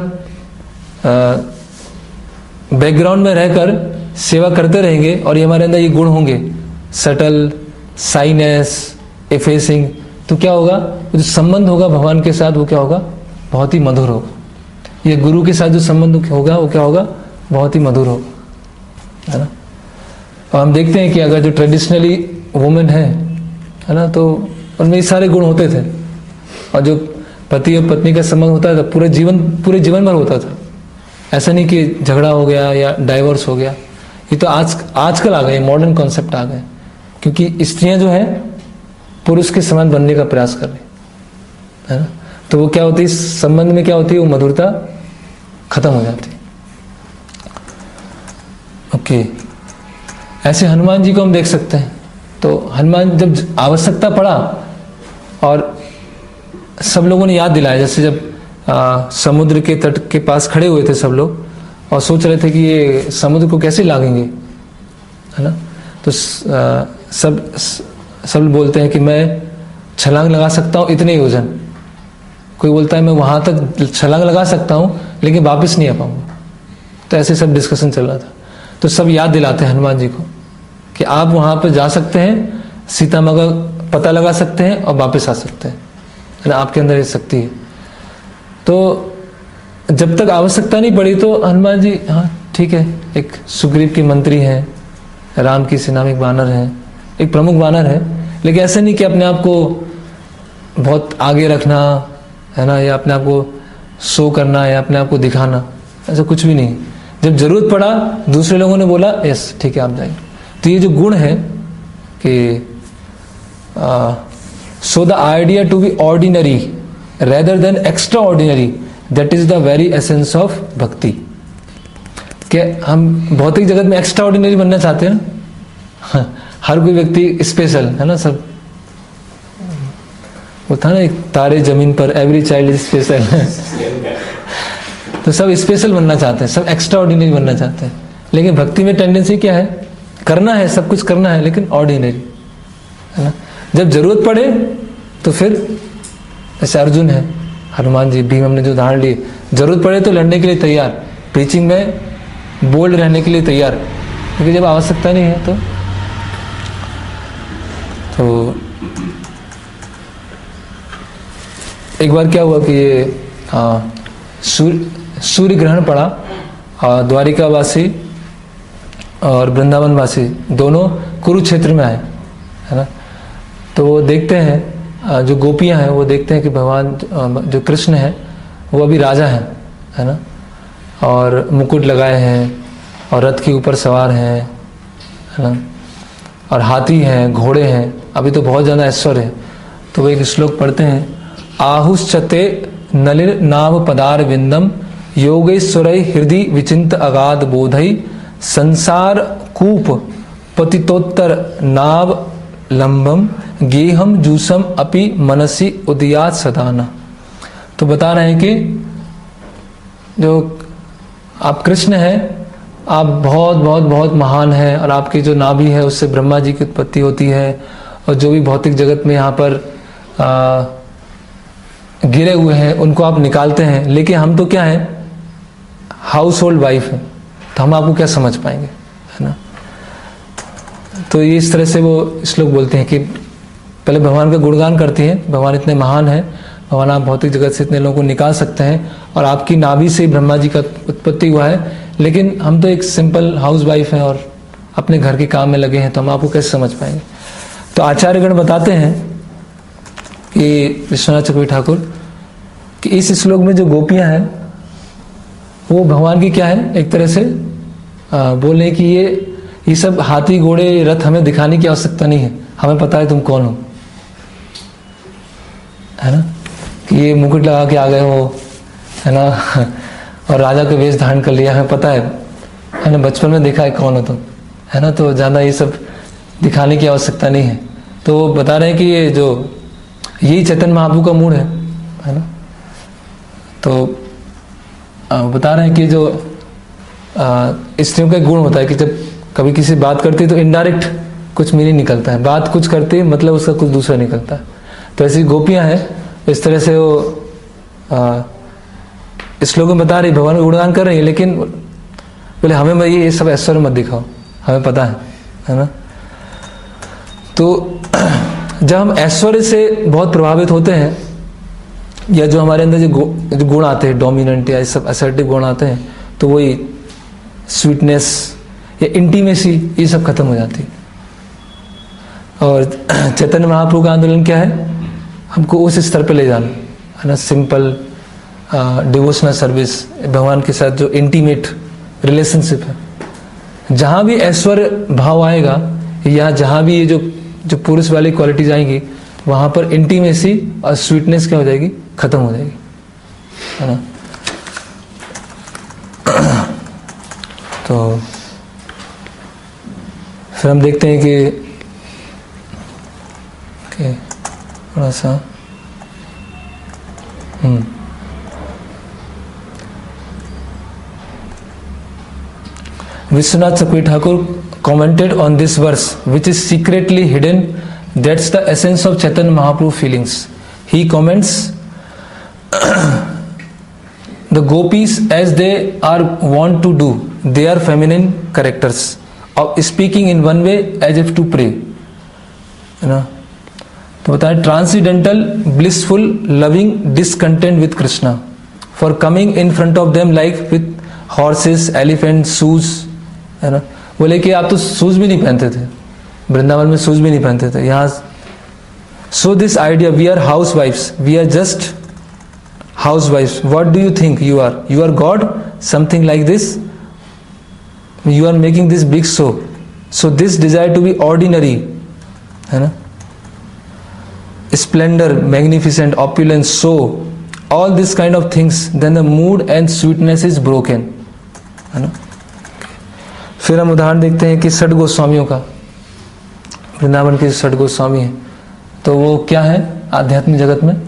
बैकग्राउंड में रहकर सेवा करते रहेंगे और ये हमारे अंदर ये गुण होंगे, सटल, साइनेस, एफेसिंग, तो क्या होगा? जो संबंध होगा भगवान के साथ वो क्या होगा? बहुत ही मधुर होगा। ये गुरु के साथ जो संबंध होगा वो क्या होगा? बहुत ही मधुर होगा, है ना? और हम देखते हैं कि अगर जो ट्रेडिशनली वुमेन है ना, तो उनमें ये सारे गुण होते थे, और जो पति और पत्नी का संबंध होता था पूरे जीवन भर होता था। ऐसा नहीं कि झगड़ा हो गया या डाइवोर्स हो गया। ये तो आजकल आ गए, मॉडर्न कॉन्सेप्ट आ गए, क्योंकि स्त्रियां जो है पुरुष के समान बनने का प्रयास कर रही है ना। तो वो क्या होती है, इस संबंध में क्या होती है? वो मधुरता खत्म हो जाती है। ओके, ऐसे हनुमान जी को हम देख सकते हैं। तो हनुमान जब आवश्यकता पड़ा और सब लोगों ने याद दिलाया, जैसे जब समुद्र के तट के पास खड़े हुए थे सब लोग और सोच रहे थे कि ये समुद्र को कैसे लागेंगे, है ना। तो सब बोलते हैं कि मैं छलांग लगा सकता हूँ इतने ही वजन, कोई बोलता है मैं वहां तक छलांग लगा सकता हूँ लेकिन वापस नहीं आ पाऊंगा। तो ऐसे सब डिस्कशन चल रहा था। तो सब याद दिलाते हैं हनुमान जी को कि आप वहां पर जा सकते हैं, सीता माँ का पता लगा सकते हैं और वापस आ सकते हैं, है ना। आपके अंदर ये शक्ति है। तो जब तक आवश्यकता नहीं पड़ी तो हनुमान जी, हाँ ठीक है, एक सुग्रीव की मंत्री हैं, राम की सेना में एक वानर है, एक प्रमुख वानर है, लेकिन ऐसा नहीं कि अपने आप को बहुत आगे रखना, है ना, या अपने आप को शो करना या अपने आप को दिखाना, ऐसा कुछ भी नहीं। जब जरूरत पड़ा दूसरे लोगों ने बोला यस ठीक है आप जाएंगे। तो ये जो गुण है कि so the idea to be ordinary rather than extraordinary, that is the very essence of bhakti. कि हम भौतिक जगत में एक्स्ट्रा ऑर्डिनरी बनना चाहते हैं ना, हर कोई व्यक्ति स्पेशल है ना। सब वो था ना एक तारे जमीन पर, एवरी चाइल्ड इज स्पेशल। तो सब स्पेशल बनना चाहते हैं, सब एक्स्ट्रा ऑर्डिनरी बनना चाहते हैं। लेकिन भक्ति में टेंडेंसी क्या है? करना है, सब कुछ करना है, लेकिन ऑर्डिनरी, है ना। जब जरूरत पड़े तो फिर जैसे अर्जुन है, हनुमान जी, भीम, हमने जो उदाहरण लिए, जरूरत पड़े तो लड़ने के लिए तैयार, प्रीचिंग में बोल्ड रहने के लिए तैयार, लेकिन जब आवश्यकता नहीं है तो एक बार क्या हुआ कि ये सूर्य ग्रहण पड़ा, द्वारिकावासी और वृंदावनवासी दोनों कुरुक्षेत्र में आए, है ना। तो वो देखते हैं, जो गोपियां हैं वो देखते हैं कि भगवान जो कृष्ण है वो अभी राजा हैं, है ना, और मुकुट लगाए हैं और रथ के ऊपर सवार हैं, है ना, और हाथी हैं, घोड़े हैं, अभी तो बहुत ज़्यादा ऐश्वर्य है। तो वो एक श्लोक पढ़ते हैं, आहुश्चते नलिर नाव पदार विंदम योगेश्वरई हृदय विचिंत अगाध बोधई संसार कूप पतितोत्तर नाव लंबम गेहम जूसम अपि मनसी उदयात सदाना। तो बता रहे हैं कि जो आप कृष्ण हैं, आप बहुत बहुत बहुत महान हैं, और आपकी जो नाभि है उससे ब्रह्मा जी की उत्पत्ति होती है, और जो भी भौतिक जगत में यहाँ पर गिरे हुए हैं उनको आप निकालते हैं। लेकिन हम तो क्या है, हाउस होल्ड वाइफ है, तो हम आपको क्या समझ पाएंगे, है ना। तो ये इस तरह से वो श्लोक बोलते हैं कि पहले भगवान का गुणगान करती है, भगवान इतने महान है, भगवान आप भौतिक जगत से इतने लोगों को निकाल सकते हैं, और आपकी नाभि से ब्रह्मा जी का उत्पत्ति हुआ है, लेकिन हम तो एक सिंपल हाउस वाइफ हैं और अपने घर के काम में लगे हैं, तो हम आपको कैसे समझ पाएंगे। तो आचार्यगण बताते हैं कि विश्वनाथ चक्रवर्ती ठाकुर कि इस श्लोक में जो गोपियां हैं वो भगवान की क्या है, एक तरह से बोले कि ये सब हाथी घोड़े रथ हमें दिखाने की आवश्यकता नहीं है, हमें पता है तुम कौन हो, है ना। कि ये मुकुट लगा के आ गए हो, है ना, और राजा का वेश धारण कर लिया, हमें पता है ना, बचपन में देखा है कौन हो तुम, है ना। तो ज्यादा ये सब दिखाने की आवश्यकता नहीं है। तो वो बता रहे हैं कि ये जो यही चैतन्य महाप्रभु का मूड है ना। तो बता रहे हैं कि जो स्त्रियों का गुण होता है कि जब कभी किसी बात करती है तो इनडायरेक्ट कुछ मीनिंग निकलता है, बात कुछ करती है मतलब उसका कुछ दूसरा निकलता है। तो ऐसी गोपियां हैं, इस तरह से वो इस श्लोक में बता रही, भगवान का गुणगान कर रही है, लेकिन बोले हमें ये सब ऐश्वर्य मत दिखाओ, हमें पता है ना। तो जब हम ऐश्वर्य से बहुत प्रभावित होते हैं, या जो हमारे अंदर जो गुण आते हैं डोमिनेंट या सब असर्टिव गुण आते हैं, तो वही स्वीटनेस या इंटीमेसी ये सब खत्म हो जाती है। और चैतन्य महाप्रभु का आंदोलन क्या है, हमको उस स्तर पे ले जाना, है ना। सिंपल डिवोशनल सर्विस, भगवान के साथ जो इंटीमेट रिलेशनशिप है, जहां भी ऐश्वर्य भाव आएगा या जहां भी ये जो पुरुष वाली क्वालिटीज आएंगी, वहां पर इंटीमेसी और स्वीटनेस क्या हो जाएगी, खत्म हो जाएगी, है ना। तो फिर हम देखते हैं कि थोड़ा सा Vishwanath Chakravarti Thakur commented on this verse, which is secretly hidden. That's the essence of Chaitanya Mahaprabhu feelings. He comments, the gopis, as they are wont to do, they are feminine characters of speaking in one way as if to pray, है ना। तो बताए transcendental blissful loving discontent with Krishna for coming in front of them like with horses elephant shoes, है ना। बोले कि आप तो शूज भी नहीं पहनते थे, वृंदावन में शूज भी नहीं पहनते थे, यहाँ। So this idea, we are house wives, we are just house wives, what do you think you are God, something like this, you are making this big show, so this desire to be ordinary, है ना। splendor, magnificent, opulence, so all this kind of things, then the mood and sweetness is broken, है ना। फिर हम उदाहरण देखते हैं कि षट गोस्वामियों का, वृंदावन के षट गोस्वामी हैं, तो वो क्या है आध्यात्मिक जगत में,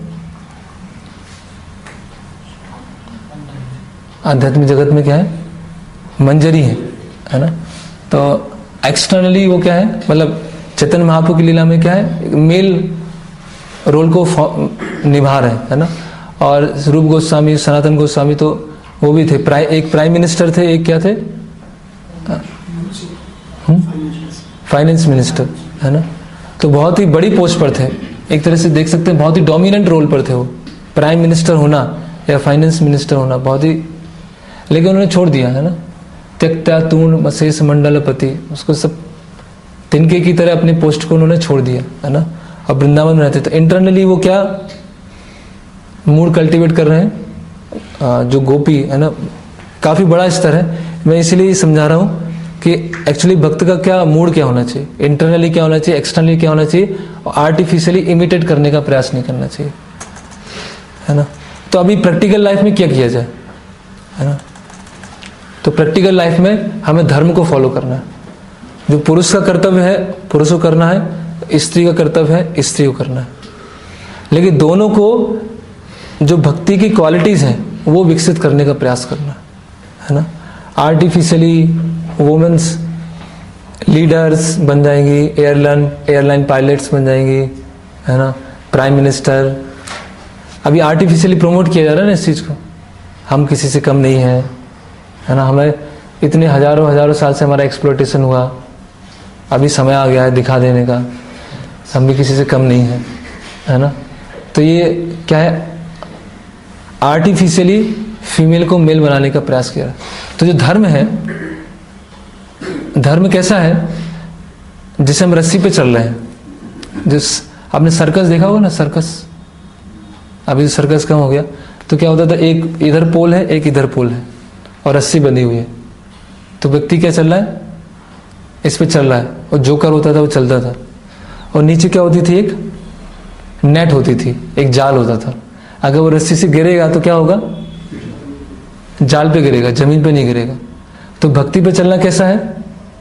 आध्यात्मिक जगत में क्या है, मंजरी है ना। तो एक्सटर्नली वो क्या है, मतलब चैतन्य महाप्रभु की लीला में क्या है, मेल रोल को निभा रहे हैं, है ना। और रूप गोस्वामी, सनातन गोस्वामी तो वो भी थे, एक प्राइम मिनिस्टर थे, एक क्या थे, फाइनेंस मिनिस्टर, है ना। तो बहुत ही बड़ी पोस्ट पर थे, एक तरह से देख सकते हैं बहुत ही डोमिनेंट रोल पर थे वो, प्राइम मिनिस्टर होना या फाइनेंस मिनिस्टर होना बहुत ही, लेकिन उन्होंने छोड़ दिया, है ना। त्यक्त्या तूर्ण मशेष मंडलपति, उसको सब तिनके की तरह अपनी पोस्ट को उन्होंने छोड़ दिया, है ना। अब वृंदावन में रहते, तो इंटरनली वो क्या मूड कल्टीवेट कर रहे हैं, जो गोपी है ना, काफी बड़ा स्तर है। मैं इसीलिए समझा रहा हूं कि एक्चुअली भक्त का क्या मूड क्या होना चाहिए, इंटरनली क्या होना चाहिए, एक्सटर्नली क्या होना चाहिए, और आर्टिफिशियली इमिटेट करने का प्रयास नहीं करना चाहिए, है ना। तो अभी प्रैक्टिकल लाइफ में क्या किया जाए, है ना। तो प्रैक्टिकल लाइफ में हमें धर्म को फॉलो करना है। जो पुरुष का कर्तव्य है पुरुष को करना है, स्त्री का कर्तव्य है स्त्री को करना है। लेकिन दोनों को जो भक्ति की क्वालिटीज हैं वो विकसित करने का प्रयास करना है ना। आर्टिफिशियली वुमेन्स लीडर्स बन जाएंगी, एयरलाइन पायलट्स बन जाएंगी, है ना, प्राइम मिनिस्टर। अभी आर्टिफिशियली प्रमोट किया जा रहा है ना इस चीज को, हम किसी से कम नहीं है ना। हमें इतने हजारों साल से हमारा एक्सप्लॉयटेशन हुआ, अभी समय आ गया है दिखा देने का, हम भी किसी से कम नहीं है ना। तो ये क्या है, आर्टिफिशियली फीमेल को मेल बनाने का प्रयास किया। तो जो धर्म है, धर्म कैसा है, जिसे हम रस्सी पे चल रहे हैं। जिस आपने सर्कस देखा होगा ना, सर्कस, अभी सर्कस कम हो गया, तो क्या होता था, एक इधर पोल है एक इधर पोल है और रस्सी बंधी हुई है, तो व्यक्ति क्या चल रहा है, इस पे चल रहा है, और जोकर होता था वो चलता था, और नीचे क्या होती थी, एक नेट होती थी, एक जाल होता था। अगर वो रस्सी से गिरेगा तो क्या होगा, जाल पे गिरेगा, जमीन पे नहीं गिरेगा। तो भक्ति पे चलना कैसा है,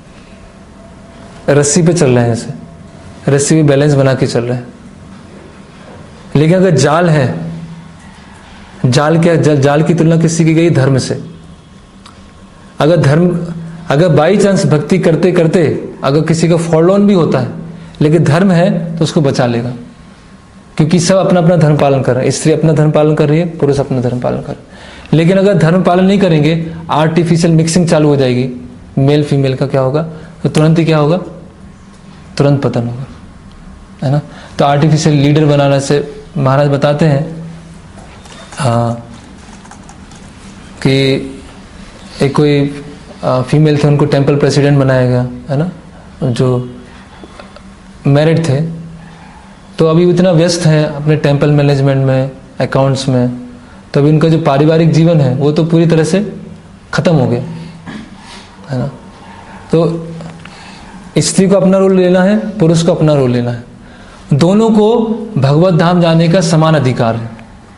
रस्सी पे चल रहे हैं, जैसे रस्सी पे बैलेंस बना के चल रहे हैं। लेकिन अगर जाल है, जाल क्या, जाल की तुलना किससे की गई, धर्म से। अगर बाई चांस भक्ति करते करते अगर किसी का फॉल ऑन भी होता है, लेकिन धर्म है तो उसको बचा लेगा, क्योंकि सब अपना अपना धर्म पालन कर रहे हैं। स्त्री अपना धर्म पालन कर रही है, पुरुष अपना धर्म पालन कर रहे हैं। लेकिन अगर धर्म पालन नहीं करेंगे, आर्टिफिशियल मिक्सिंग चालू हो जाएगी, मेल फीमेल का क्या होगा, तो तुरंत ही क्या होगा, तुरंत पतन होगा, है ना। तो आर्टिफिशियल लीडर बनाने से महाराज बताते हैं कि एक कोई फीमेल थे, उनको टेंपल प्रेसिडेंट बनाया गया, है ना, जो मैरिड थे। तो अभी इतना व्यस्त है अपने टेंपल मैनेजमेंट में, अकाउंट्स में, तो अभी उनका जो पारिवारिक जीवन है वो तो पूरी तरह से खत्म हो गया, है ना। तो स्त्री को अपना रोल लेना है, पुरुष को अपना रोल लेना है। दोनों को भगवत धाम जाने का समान अधिकार है।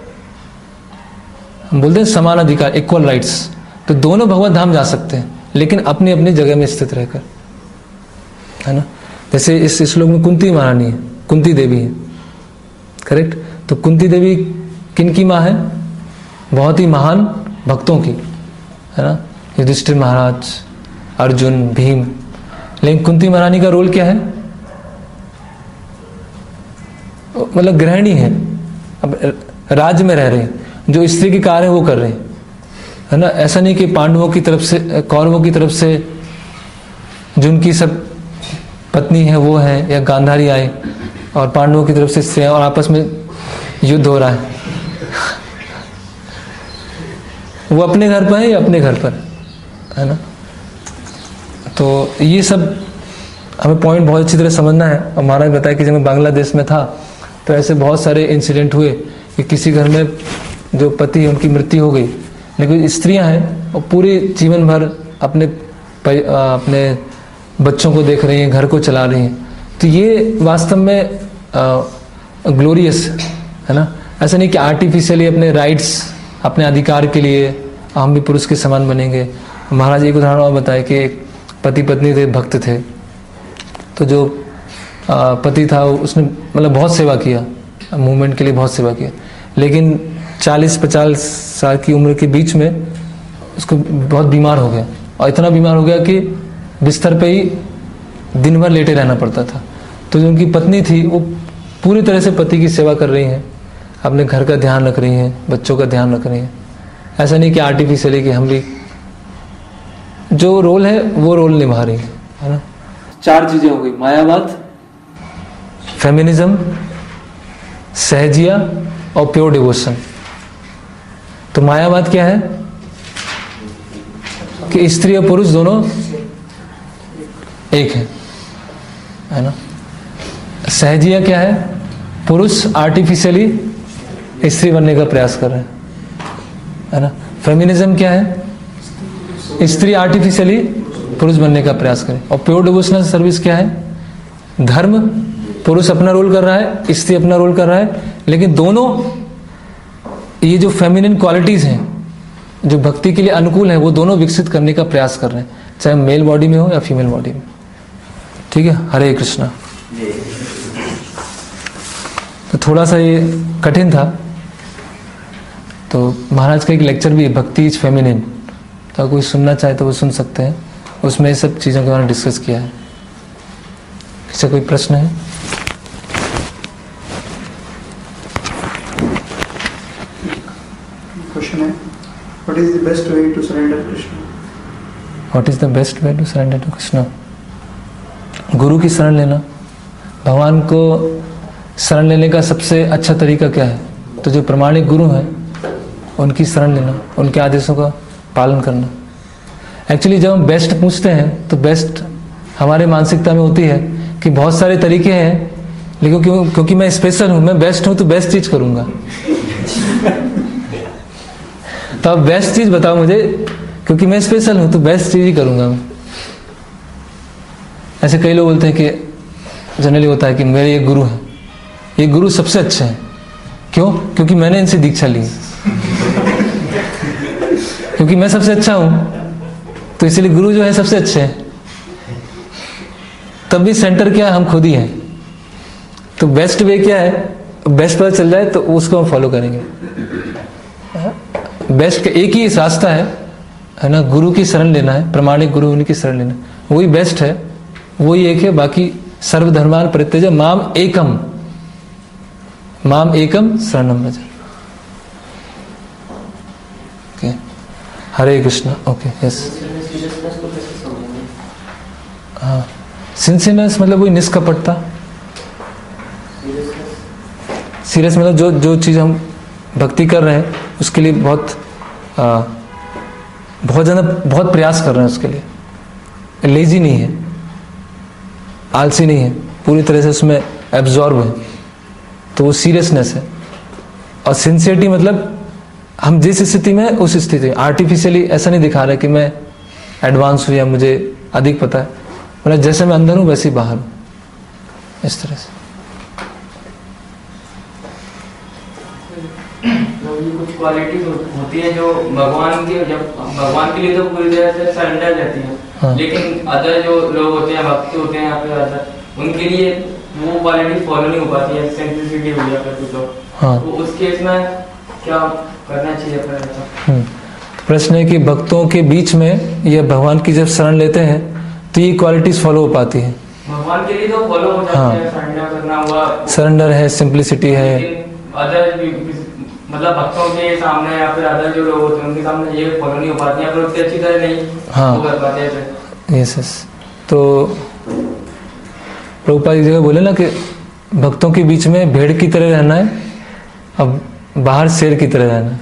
हम बोलते हैं समान अधिकार, इक्वल राइट्स। तो दोनों भगवत धाम जा सकते हैं, लेकिन अपनी अपनी जगह में स्थित रहकर, है ना। जैसे इस श्लोक में कुंती महारानी है, कुंती देवी है, करेक्ट। तो कुंती देवी किन की माँ है, बहुत ही महान भक्तों की, है ना, युधिष्ठिर महाराज, अर्जुन, भीम। लेकिन कुंती महारानी का रोल क्या है, मतलब गृहिणी है, अब राज्य में रह रही है, जो स्त्री के कार्य है वो कर रहे हैं, है ना। ऐसा नहीं कि पांडवों की तरफ से, कौरवों की तरफ से जो उनकी सब पत्नी है वो है, या गांधारी आए और पांडवों की तरफ से स्त्रियां, और आपस में युद्ध हो रहा है। वो अपने घर पर है या अपने घर पर, है ना। तो ये सब हमें पॉइंट बहुत अच्छी तरह समझना है। और महाराज बताया कि जब मैं बांग्लादेश में था तो ऐसे बहुत सारे इंसिडेंट हुए कि किसी घर में जो पति है उनकी मृत्यु हो गई, लेकिन स्त्रियां हैं और पूरे जीवन भर अपने बच्चों को देख रही हैं, घर को चला रही हैं। तो ये वास्तव में ग्लोरियस है ना। ऐसा नहीं कि आर्टिफिशियली अपने राइट्स, अपने अधिकार के लिए हम भी पुरुष के समान बनेंगे। महाराज एक उदाहरण और बताए कि एक पति पत्नी थे, भक्त थे। तो जो पति था उसने मतलब बहुत सेवा किया, मूवमेंट के लिए बहुत सेवा किया, लेकिन 40-50 साल की उम्र के बीच में उसको बहुत बीमार हो गया, और इतना बीमार हो गया कि बिस्तर पे ही दिन भर लेटे रहना पड़ता था। तो जो उनकी पत्नी थी वो पूरी तरह से पति की सेवा कर रही हैं, अपने घर का ध्यान रख रही हैं, बच्चों का ध्यान रख रही हैं। ऐसा नहीं कि आर्टिफिशियली कि हम भी जो रोल है वो रोल निभा रही है ना। 4 चीजें हो गई, मायावाद, फेमिनिज्म, सहजिया और प्योर डिवोशन। तो मायावाद क्या है कि स्त्री और पुरुष दोनों एक है ना। सहजिया क्या है, पुरुष आर्टिफिशियली स्त्री बनने का प्रयास कर रहे हैं, है ना। फेमिनिज्म क्या है, स्त्री आर्टिफिशियली पुरुष बनने का प्रयास करे। और प्योर डिवोशनल सर्विस क्या है, धर्म, पुरुष अपना रोल कर रहा है, स्त्री अपना रोल कर रहा है, लेकिन दोनों ये जो फेमिनिन क्वालिटीज हैं जो भक्ति के लिए अनुकूल है वो दोनों विकसित करने का प्रयास कर रहे हैं, चाहे मेल बॉडी में हो या फीमेल बॉडी में। ठीक है, हरे कृष्णा। तो थोड़ा सा ये कठिन था, तो महाराज का एक लेक्चर भी है, भक्ति इज फेमिनिन, तो कोई सुनना चाहे तो वो सुन सकते हैं, उसमें ये सब चीज़ों के बारे में डिस्कस किया है। किसी कोई प्रश्न है? क्वेश्चन है, what is the best way to surrender Krishna? What is the best way to surrender to Krishna? गुरु की शरण लेना। भगवान को शरण लेने का सबसे अच्छा तरीका क्या है? तो जो प्रमाणिक गुरु हैं उनकी शरण लेना, उनके आदेशों का पालन करना। एक्चुअली जब हम बेस्ट पूछते हैं तो बेस्ट हमारे मानसिकता में होती है कि बहुत सारे तरीके हैं, लेकिन क्योंकि मैं स्पेशल हूं, मैं बेस्ट हूं, तो बेस्ट चीज करूंगा। तो अब बेस्ट चीज बताओ मुझे, क्योंकि मैं स्पेशल हूं तो बेस्ट चीज ही करूंगा मैं। ऐसे कई लोग बोलते हैं कि जनरली होता है कि मेरे ये गुरु हैं, ये गुरु सबसे अच्छे हैं। क्यों? क्योंकि मैंने इनसे दीक्षा ली, क्योंकि मैं सबसे अच्छा हूं तो इसलिए गुरु जो है सबसे अच्छे हैं। तब भी सेंटर क्या है? हम खुद ही हैं। तो बेस्ट वे क्या है? बेस्ट पता चल जाए तो उसको हम फॉलो करेंगे। बेस्ट का एक ही रास्ता है ना, गुरु की शरण लेना है, प्रमाणिक गुरु उनकी शरण लेना, वही बेस्ट है, वही एक है। बाकी सर्वधर्मान परित्यज्य माम एकम शरणम व्रज। Okay, Hare Krishna. Okay, yes. हाँ, सिंसियरनेस मतलब वही निष्कपटता। सीरियस मतलब जो चीज हम भक्ति कर रहे हैं उसके लिए बहुत प्रयास कर रहे हैं उसके लिए। लेजी नहीं है, आलसी नहीं है, पूरी तरह से उसमें एब्जॉर्ब है, तो वो सीरियसनेस है। और सिंसियरिटी मतलब हम जिस स्थिति में उस स्थिति में, आर्टिफिशियली ऐसा नहीं दिखा रहा कि मैं एडवांस हूं या मुझे अधिक पता है, मतलब जैसे मैं अंदर हूं वैसे ही बाहर हूं, इस तरह से। कुछ क्वालिटीज होती है जो भगवान के, जब भगवान के लिए तो पूरी तरह से सरेंडर रहती है। हाँ। लेकिन अदर जो लोग होते हैं, भक्त होते हैं, यहाँ पे अदर, उनके लिए वो क्वालिटी फॉलो नहीं हो पाती है, सिंपलिसिटी हो गया फिर कुछ और। हाँ। तो उस केस में क्या करना चाहिए? प्रश्न है कि भक्तों के बीच में ये भगवान की जब शरण लेते हैं तो ये क्वालिटीज फॉलो हो पाती है। भगवान के लिए तो फॉलो हो जाती है, सरेंडर करना हुआ, सरेंडर है, सिंपलिसिटी है। अदर मतलब भक्तों के सामने या फिर अदर जो लोग होते हैं उनके सामने ये फॉलो नहीं हो पाती है, फिर उतनी अच्छी तरह नहीं हो पाते हैं। यस। तो प्रभुपाद की जगह बोले ना कि भक्तों के बीच में भेड़ की तरह रहना है, अब बाहर शेर की तरह रहना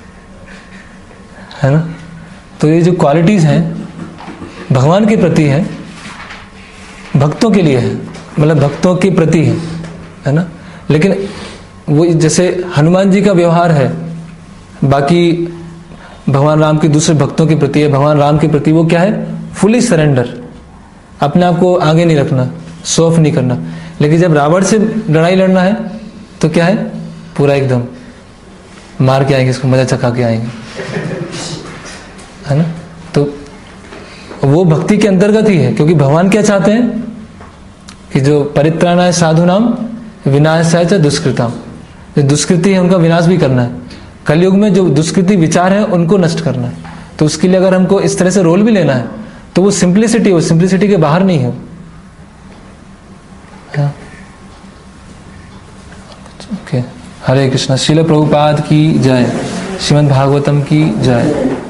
है ना। तो ये जो क्वालिटीज हैं भगवान के प्रति है, भक्तों के लिए है, मतलब भक्तों के प्रति है ना। लेकिन वो जैसे हनुमान जी का व्यवहार है, बाकी भगवान राम के दूसरे भक्तों के प्रति है, भगवान राम के प्रति वो क्या है? फुली सरेंडर, अपने आप को आगे नहीं रखना, शो ऑफ नहीं करना। लेकिन जब रावण से लड़ाई लड़ना है तो क्या है? पूरा एकदम मार के आएंगे, इसको मजा चखा के आएंगे, है ना। तो वो भक्ति के अंतर्गत ही है, क्योंकि भगवान क्या चाहते हैं कि जो परित्राणाय साधुनाम विनाशाय च दुष्कृताम, जो दुष्कृति है उनका विनाश भी करना है। कलयुग में जो दुष्कृति विचार है उनको नष्ट करना है। तो उसके लिए अगर हमको इस तरह से रोल भी लेना है तो वो सिंप्लिसिटी, वो सिंप्लिसिटी के बाहर नहीं है। ओके, हरे कृष्णा। श्रील प्रभुपाद की जय, श्रीमद् भागवतम की जय।